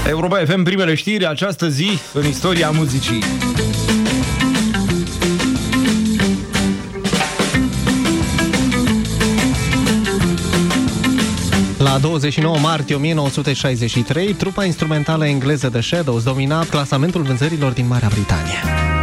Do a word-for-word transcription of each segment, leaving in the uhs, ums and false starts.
Europa F M, primele știri, această zi în istoria muzicii. La douăzeci și nouă martie o mie nouă sute șaizeci și trei, trupa instrumentală engleză The Shadows domina clasamentul vânzărilor din Marea Britanie.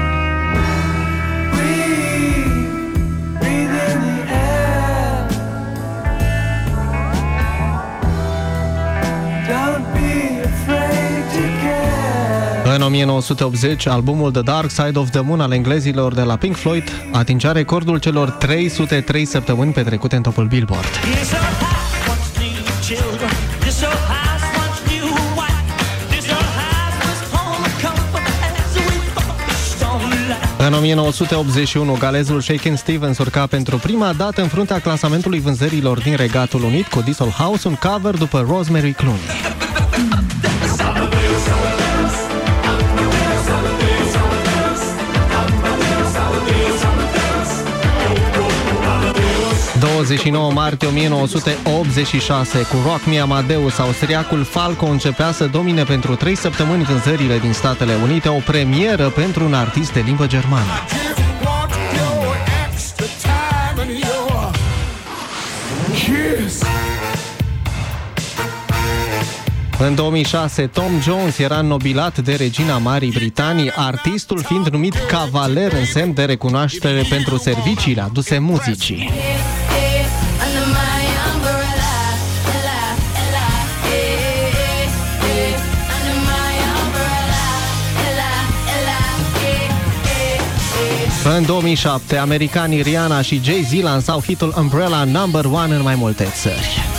În o mie nouă sute optzeci, albumul The Dark Side of the Moon al englezilor de la Pink Floyd atingea recordul celor trei sute trei săptămâni petrecute în topul Billboard. În o mie nouă sute optzeci și unu, galezul Shakin' Stevens urca pentru prima dată în fruntea clasamentului vânzărilor din Regatul Unit cu This Old House, un cover după Rosemary Clooney. douăzeci și nouă martie o mie nouă sute optzeci și șase, cu Rock Me Amadeus, austriacul Falco începea să domine pentru trei săptămâni vânzările din Statele Unite, o premieră pentru un artist de limbă germană. În două mii șase, Tom Jones era înnobilat de regina Marii Britanii, artistul fiind numit cavaler în semn de recunoaștere pentru serviciile aduse muzicii. În două mii șapte, americanii Rihanna și Jay-Z lansau hitul Umbrella number one în mai multe țări.